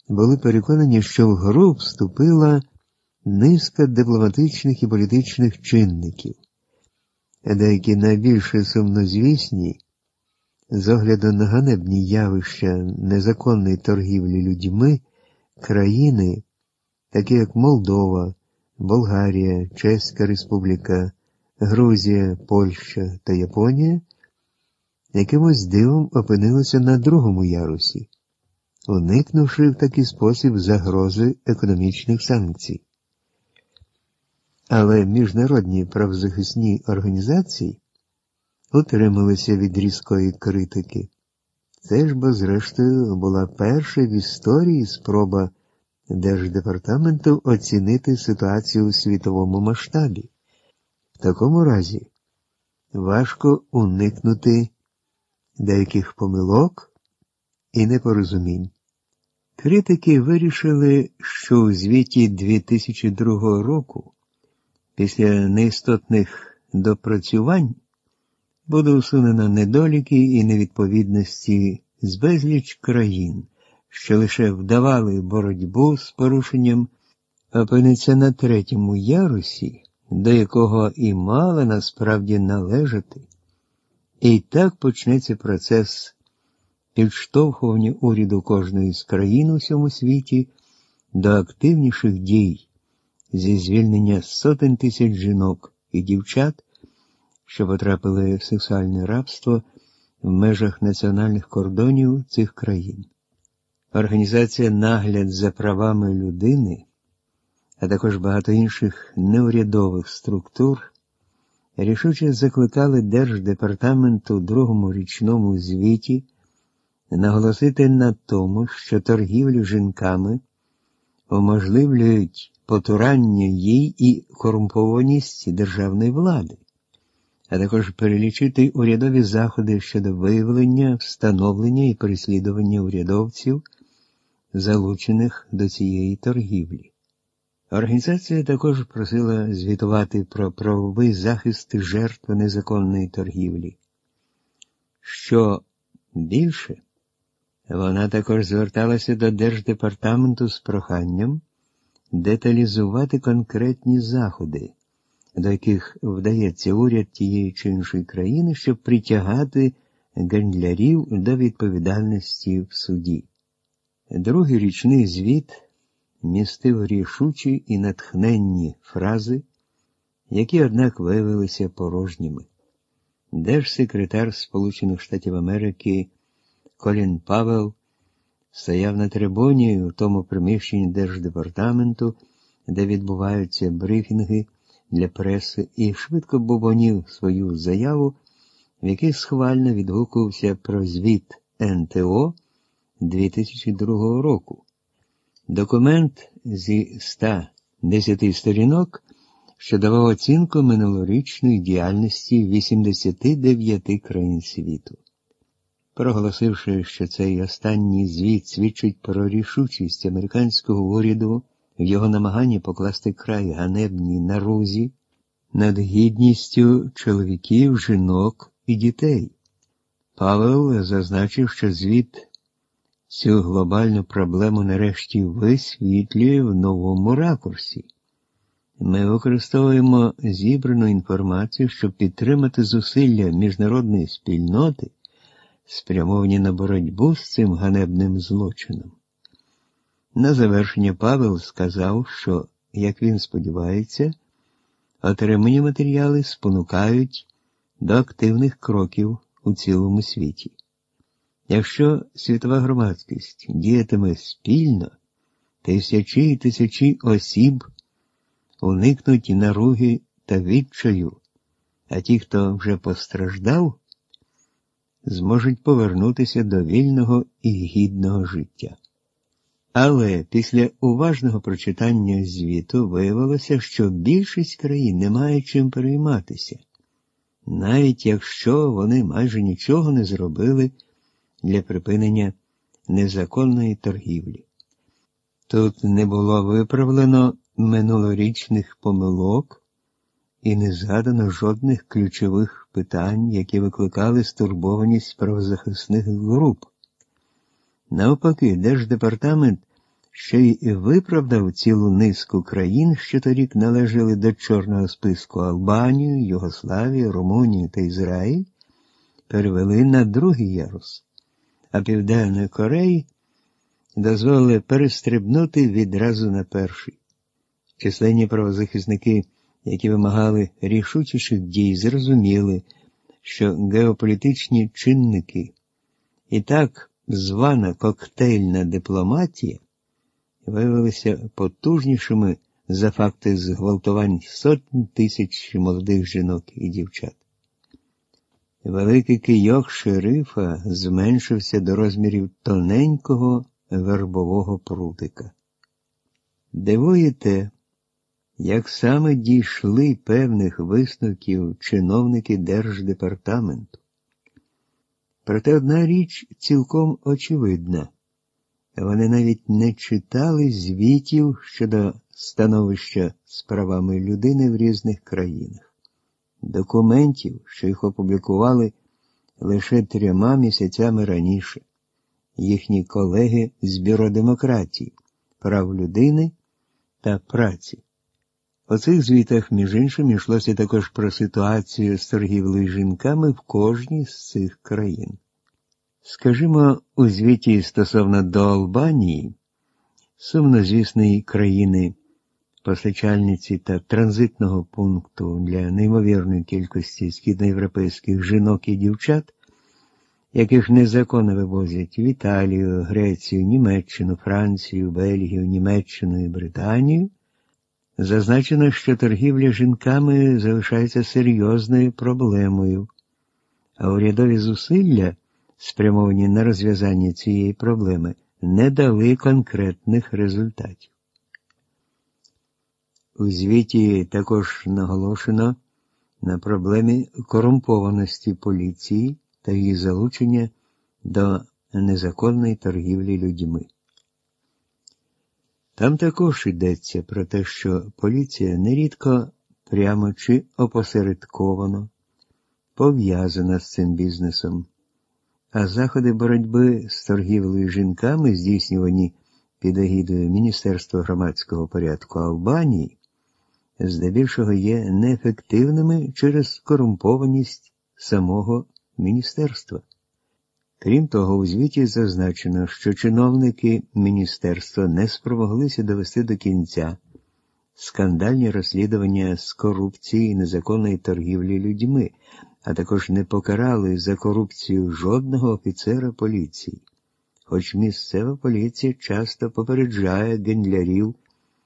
були переконані, що в гру вступила низка дипломатичних і політичних чинників. Деякі найбільш сумнозвісні, з огляду на ганебні явища незаконної торгівлі людьми, країни, такі як Молдова, Болгарія, Чеська Республіка, Грузія, Польща та Японія, якимось дивом опинилися на другому ярусі, уникнувши в такий спосіб загрози економічних санкцій. Але міжнародні правозахисні організації утрималися від різкої критики. Це ж, бо зрештою, була перша в історії спроба Держдепартаменту оцінити ситуацію у світовому масштабі. В такому разі важко уникнути деяких помилок і непорозумінь. Критики вирішили, що у звіті 2002 року після неістотних допрацювань буде усунено недоліки і невідповідності з безліч країн, що лише вдавали боротьбу з порушенням, опиниться на третьому ярусі, до якого і мала насправді належати. І так почнеться процес підштовхування уряду кожної з країн у всьому світі до активніших дій зі звільнення сотень тисяч жінок і дівчат, що потрапили в сексуальне рабство в межах національних кордонів цих країн. Організація «Нагляд за правами людини», а також багато інших неурядових структур рішуче закликали Держдепартамент у другому річному звіті наголосити на тому, що торгівлю жінками уможливлюють потурання їй і корумпованість державної влади, а також перелічити урядові заходи щодо виявлення, встановлення і переслідування урядовців, залучених до цієї торгівлі. Організація також просила звітувати про правовий захист жертв незаконної торгівлі. Що більше, вона також зверталася до Держдепартаменту з проханням деталізувати конкретні заходи, до яких вдається уряд тієї чи іншої країни, щоб притягати гандлярів до відповідальності в суді. Другий річний звіт містив рішучі і натхненні фрази, які, однак, виявилися порожніми. Держсекретар Сполучених Штатів Америки Колін Павел стояв на трибуні у тому приміщенні Держдепартаменту, де відбуваються брифінги для преси, і швидко бубонів свою заяву, в якій схвально відгукувався про звіт НТО 2002 року. Документ зі 110 сторінок, що давав оцінку минулорічної діяльності 89 країн світу. Проголосивши, що цей останній звіт свідчить про рішучість американського уряду в його намаганні покласти край ганебній нарузі над гідністю чоловіків, жінок і дітей. Павел зазначив, що звіт цю глобальну проблему нарешті висвітлює в новому ракурсі. Ми використовуємо зібрану інформацію, щоб підтримати зусилля міжнародної спільноти, спрямовані на боротьбу з цим ганебним злочином. На завершення Павел сказав, що, як він сподівається, отримані матеріали спонукають до активних кроків у цілому світі. Якщо світова громадськість діятиме спільно, тисячі і тисячі осіб уникнуть наруги та відчаю, а ті, хто вже постраждав, зможуть повернутися до вільного і гідного життя. Але після уважного прочитання звіту виявилося, що більшість країн не має чим перейматися, навіть якщо вони майже нічого не зробили для припинення незаконної торгівлі. Тут не було виправлено минулорічних помилок і не згадано жодних ключових питань, які викликали стурбованість правозахисних груп. Навпаки, Держдепартамент ще й виправдав цілу низку країн, що торік належали до чорного списку: Албанію, Югославію, Румунію та Ізраїль перевели на другий ярус, а Південної Кореї дозволили перестрибнути відразу на перший. Численні правозахисники, які вимагали рішучіших дій, зрозуміли, що геополітичні чинники і так звана коктейльна дипломатія виявилися потужнішими за факти зґвалтувань сотень тисяч молодих жінок і дівчат. Великий кийок шерифа зменшився до розмірів тоненького вербового прутика. Дивує те, як саме дійшли певних висновків чиновники Держдепартаменту. Проте одна річ цілком очевидна. Вони навіть не читали звітів щодо становища з правами людини в різних країнах. Документів, що їх опублікували лише 3 місяцями раніше. Їхні колеги з Бюро демократії, прав людини та праці. У цих звітах, між іншим, йшлося також про ситуацію з торгівлею жінками в кожній з цих країн. Скажімо, у звіті стосовно до Албанії, сумнозвісної країни, постачальниці та транзитного пункту для неймовірної кількості східноєвропейських жінок і дівчат, яких незаконно вивозять в Італію, Грецію, Німеччину, Францію, Бельгію, Німеччину і Британію, зазначено, що торгівля жінками залишається серйозною проблемою, а урядові зусилля, спрямовані на розв'язання цієї проблеми, не дали конкретних результатів. У звіті також наголошено на проблемі корумпованості поліції та її залучення до незаконної торгівлі людьми. Там також йдеться про те, що поліція нерідко прямо чи опосередковано пов'язана з цим бізнесом, а заходи боротьби з торгівлею жінками, здійснювані під егідою Міністерства громадського порядку Албанії, здебільшого є неефективними через корумпованість самого міністерства. Крім того, у звіті зазначено, що чиновники міністерства не спромоглися довести до кінця скандальні розслідування з корупції і незаконної торгівлі людьми, а також не покарали за корупцію жодного офіцера поліції, хоч місцева поліція часто попереджає гендлярів